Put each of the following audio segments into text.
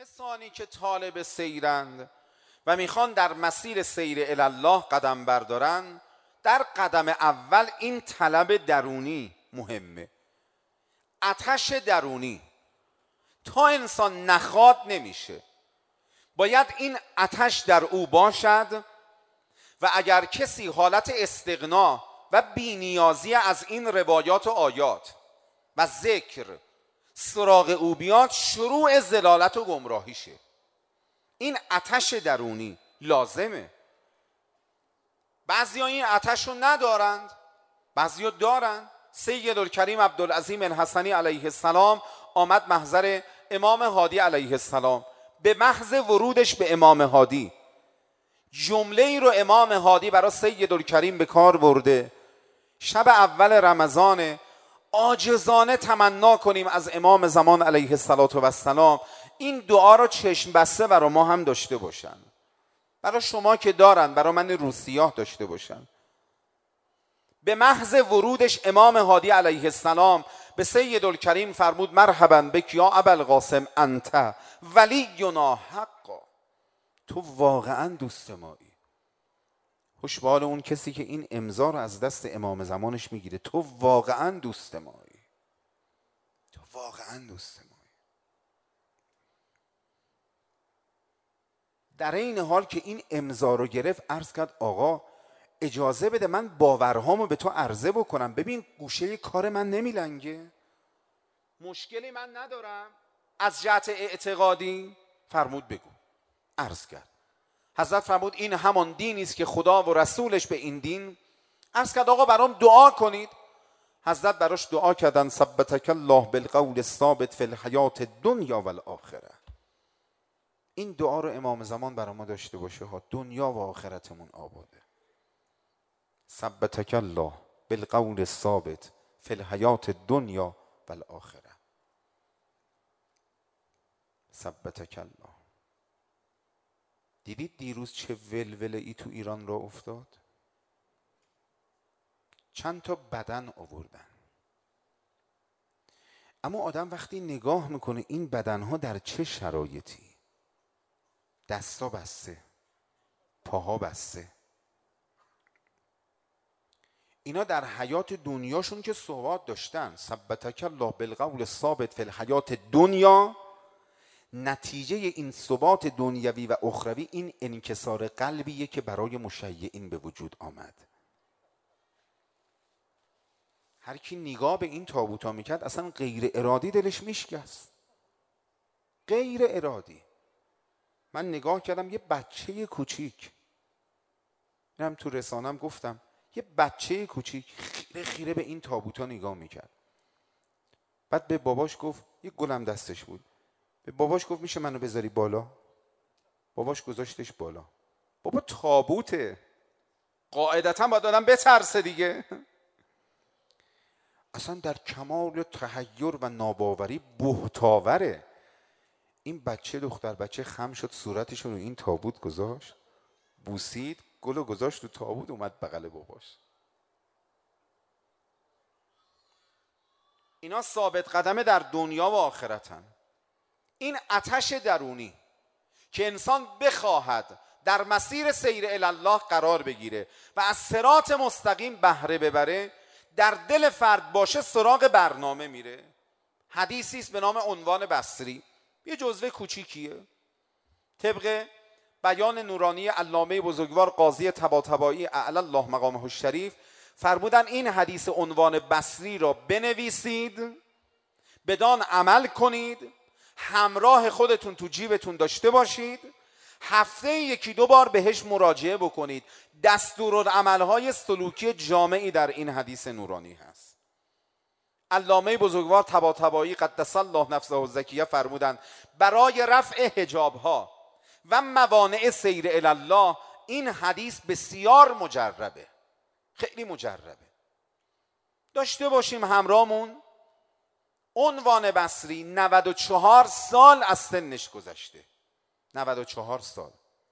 کسانی که طالب سیرند و میخوان در مسیر سیر الله قدم بردارن، در قدم اول این طلب درونی مهمه. آتش درونی تا انسان نخواد نمیشه، باید این آتش در او باشد و اگر کسی حالت استغنا و بینیازی از این روایات و آیات و ذکر سراغ او بیاد، شروع ضلالت و گمراهیشه. این آتش درونی لازمه. بعضی ها این آتش رو ندارند، بعضی ها دارند. سیدالکریم عبدالعظیم الحسنی علیه السلام آمد محضر امام هادی علیه السلام. به محض ورودش به امام هادی جمله ای رو امام هادی برای سیدالکریم به کار برده. شب اول رمضان عاجزانه تمنا کنیم از امام زمان علیه السلام این دعا رو چشم بسته برای ما هم داشته باشن، برای شما که دارن، برای من روسیاه داشته باشن. به محض ورودش امام هادی علیه السلام به سیدالکریم فرمود مرحبا بک یا ابوالقاسم انت ولینا حقا. تو واقعا دوست مایی. خوش به حال اون کسی که این امضا رو از دست امام زمانش میگیره. تو واقعا دوست مایی، تو واقعا دوست مایی. در این حال که این امضا رو گرفت عرض کرد آقا اجازه بده من باورهامو به تو عرضه بکنم، ببین گوشه کار من نمیلنگه، مشکلی من ندارم از جهت اعتقادی. فرمود بگو. عرض کرد. حضرت فرمود این همان دینی است که خدا و رسولش به این دین. عرض کرد آقا برام دعا کنید. حضرت براش دعا کردن ثبتک الله بالقول الثابت فی الحیات الدنیا و الاخره. این دعا رو امام زمان برای ما داشته باشه ها، دنیا و آخرتمون آباده. ثبتک الله بالقول الثابت فی الحیات الدنیا و الاخره. ثبتک الله. دیدید دیروز چه ولوله ای تو ایران را افتاد؟ چند تا بدن آوردن، اما آدم وقتی نگاه میکنه این بدنها در چه شرایطی، دستا بسته، پاها بسته، اینا در حیات دنیاشون که ثبات داشتن. ثبتک الله بالقول الثابت فی الحیات الدنیا، نتیجه این ثبات دنیوی و اخروی این انکسار قلبیه که برای مشیعین به وجود آمد. هر کی نگاه به این تابوتا میکرد اصلا غیر ارادی دلش میشکست، غیر ارادی. من نگاه کردم یه بچه کوچیک، اینم تو رسانم گفتم، یه بچه کوچیک خیره خیره به این تابوتا نگاه میکرد. بعد به باباش گفت، یه گلم دستش بود، به باباش گفت میشه منو بذاری بالا؟ باباش گذاشتش بالا. بابا تابوته، قاعدتا باید آدم بترسه دیگه. اصلا در کمال تحیر و ناباوری بهتاوره. این بچه دختر بچه خم شد، صورتش رو این تابوت گذاشت، بوسید، گلو گذاشت تو تابوت، اومد بغل باباش. اینا ثابت قدمه در دنیا و آخرتن. این آتش درونی که انسان بخواهد در مسیر سیر الله قرار بگیره و از صراط مستقیم بهره ببره، در دل فرد باشه، سراغ برنامه میره. حدیثی است به نام عنوان بصری، یه جزوه کوچیکیه، طبق بیان نورانی علامه بزرگوار قاضی طباطبایی اعلی الله مقامه الشریف فرمودن این حدیث عنوان بصری را بنویسید، بدان عمل کنید، همراه خودتون تو جیبتون داشته باشید، هفته یکی دو بار بهش مراجعه بکنید. دستورالعمل‌های سلوکی جامعی در این حدیث نورانی هست. علامه بزرگوار طباطبایی قدس الله نفسه الزکیه فرمودند برای رفع حجاب‌ها و موانع سیر الله این حدیث بسیار مجربه، خیلی مجربه. داشته باشیم همراهمون. عنوان بصری 94 سال از سنش گذشته، 94 سال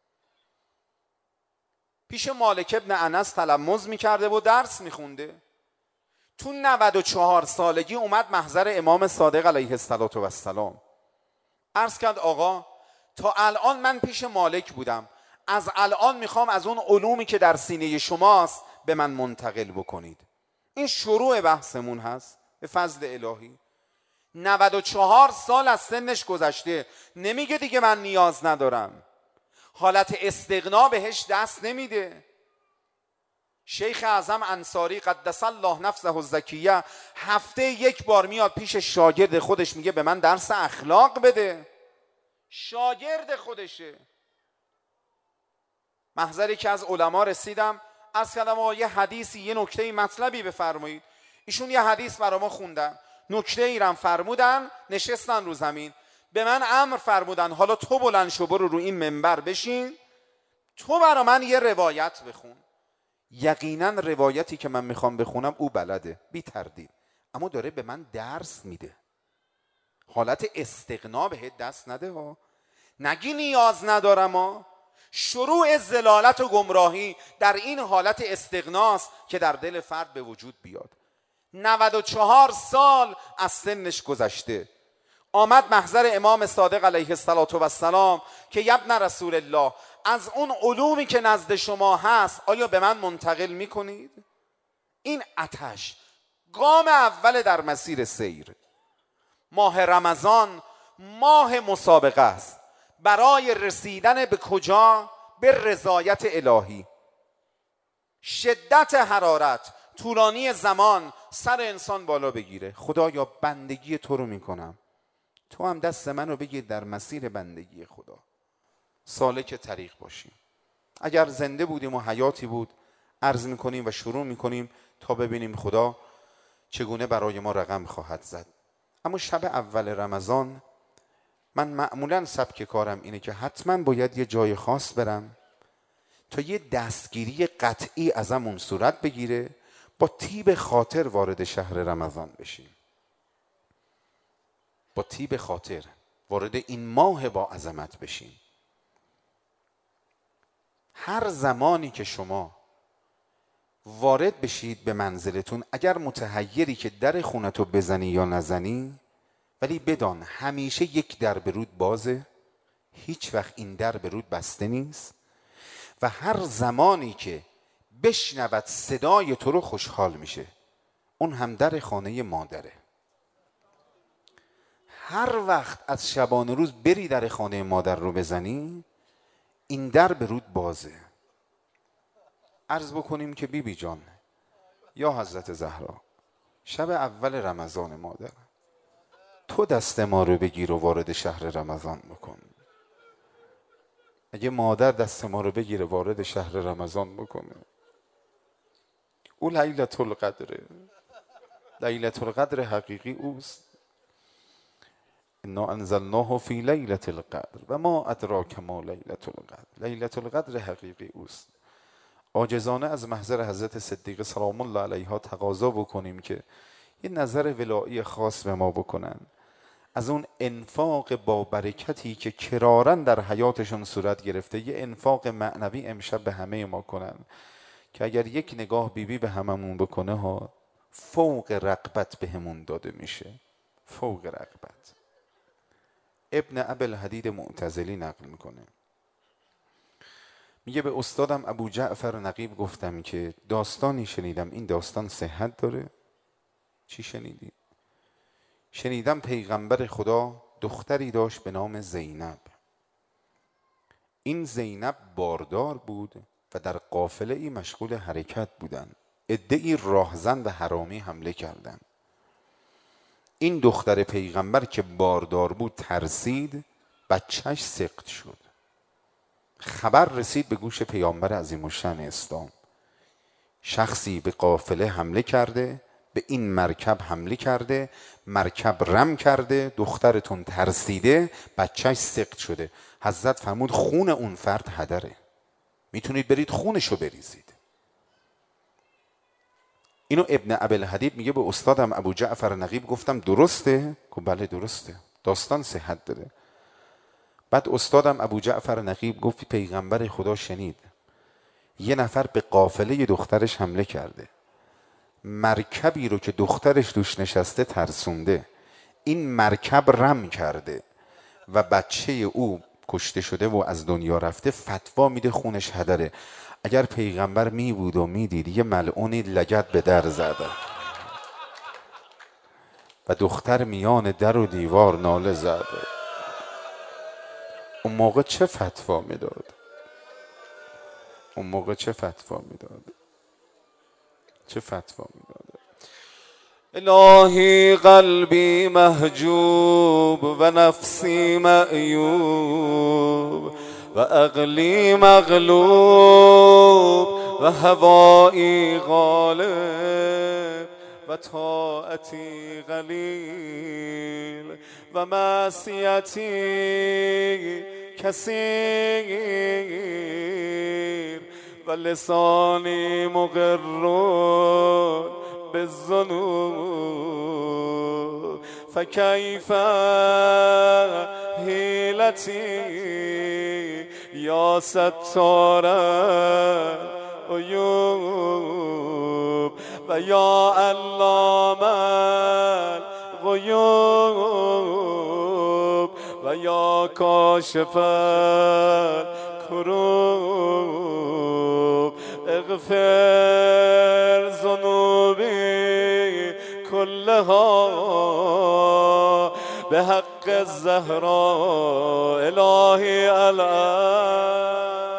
پیش مالک ابن انس تلمذ میکرده و درس میخونده. تو 94 سالگی اومد محضر امام صادق علیه السلام. عرض کرد آقا تا الان من پیش مالک بودم، از الان میخوام از اون علومی که در سینه شماست به من منتقل بکنید. این شروع بحثمون هست به فضل الهی. 94 سال از سنش گذشته، نمیگه دیگه من نیاز ندارم، حالت استغنا بهش دست نمیده. شیخ اعظم انصاری قدس الله نفسه الزکیه هفته یک بار میاد پیش شاگرد خودش میگه به من درس اخلاق بده. شاگرد خودشه. محضری که از علما رسیدم از کلمه یه حدیثی، یه نکته مطلبی بفرمایید. ایشون یه حدیث برای ما خوندن، نکته ایرم فرمودن، نشستن رو زمین، به من امر فرمودن حالا تو بلند شو برو رو این منبر بشین، تو برای من یه روایت بخون. یقینا روایتی که من میخوام بخونم او بلده بی تردید، اما داره به من درس میده. حالت استغنا بهت دست نده ها، نگی نیاز ندارم ها. شروع ضلالت و گمراهی در این حالت استغناست که در دل فرد به وجود بیاد. 94 سال از سنش گذشته، آمد محضر امام صادق علیه السلام که یبن رسول الله، از اون علومی که نزد شما هست آیا به من منتقل میکنید؟ این آتش گام اول در مسیر سیر. ماه رمضان ماه مسابقه است برای رسیدن به کجا؟ به رضایت الهی. شدت حرارت، طولانی زمان سر انسان بالا بگیره. خدایا بندگی تو رو میکنم، تو هم دست من رو بگیر در مسیر بندگی خدا، سالک طریق باشیم. اگر زنده بودیم و حیاتی بود عرض میکنیم و شروع میکنیم تا ببینیم خدا چگونه برای ما رقم خواهد زد. اما شب اول رمضان من معمولا سبک کارم اینه که حتما باید یه جای خاص برم تا یه دستگیری قطعی ازمون صورت بگیره، با طیب خاطر وارد شهر رمضان بشیم، با طیب خاطر وارد این ماه با عظمت بشیم. هر زمانی که شما وارد بشید به منزلتون، اگر متحیری که در خونتو بزنی یا نزنی، ولی بدان همیشه یک در به رود بازه، هیچ وقت این در به رود بسته نیست، و هر زمانی که بشنود صدای تو رو خوشحال میشه. اون هم در خانه مادره. هر وقت از شبانه روز بری در خانه مادر رو بزنی، این در به رود بازه. عرض بکنیم که بیبی جان یا حضرت زهرا، شب اول رمضان مادر، تو دست ما رو بگیر و وارد شهر رمضان بکن. اگه مادر دست ما رو بگیره وارد شهر رمضان بکنه، او لیلة القدره، لیلة القدر حقیقی اوست. انا انزلناه فی لیلة القدر و ما ادراک ما لیلة القدر، لیلة القدر حقیقی اوست. عاجزانه از محضر حضرت صدیقه سلام الله علیها تقاضا بکنیم که یه نظر ولایی خاص به ما بکنن، از اون انفاق با برکتی که کرارن در حیاتشون صورت گرفته، یه انفاق معنوی امشب به همه ما کنن که اگر یک نگاه بیبی به هممون بکنه ها، فوق رغبت به همون داده میشه، فوق رغبت. ابن ابوالحدید معتزلی نقل میکنه، میگه به استادم ابو جعفر نقیب گفتم که داستانی شنیدم، این داستان صحت داره؟ چی شنیدی؟ شنیدم پیغمبر خدا دختری داشت به نام زینب. این زینب باردار بود و در قافله ای مشغول حرکت بودن. عده‌ای راهزن و حرامی حمله کردند. این دختر پیغمبر که باردار بود ترسید، بچهش سقط شد. خبر رسید به گوش پیامبر عظیم الشأن اسلام، شخصی به قافله حمله کرده، به این مرکب حمله کرده، مرکب رم کرده، دخترتون ترسیده، بچهش سقط شده. حضرت فرمود خون اون فرد هدره، میتونید برید خونشو بریزید. اینو ابن ابوالحدید میگه به استادم ابو جعفر نقیب گفتم درسته؟ گفت بله درسته، داستان صحت داره. بعد استادم ابو جعفر نقیب گفت پیغمبر خدا شنید یه نفر به قافله دخترش حمله کرده، مرکبی رو که دخترش توش نشسته ترسونده، این مرکب رم کرده و بچه او کشته شده و از دنیا رفته فتوا میده خونش هدره. اگر پیغمبر می بود و میدید یه ملعونی لگد به در زده و دختر میان در و دیوار ناله زده، اون موقع چه فتوا میداد؟ اون موقع چه فتوا میداد؟ چه فتوا میداد؟ الهی قلبی محجوب و نفسی معیوب و عقلی مغلوب و هوایی غالب و طاعتی قلیل و معصیتی کثیر و لسانی مقر بالذنوب فکیف حیلتی یا ستار العیوب و یا علام الغیوب و یا کاشف الکروب اغفر ذنوبی كلها بحق الزهراء الهی الان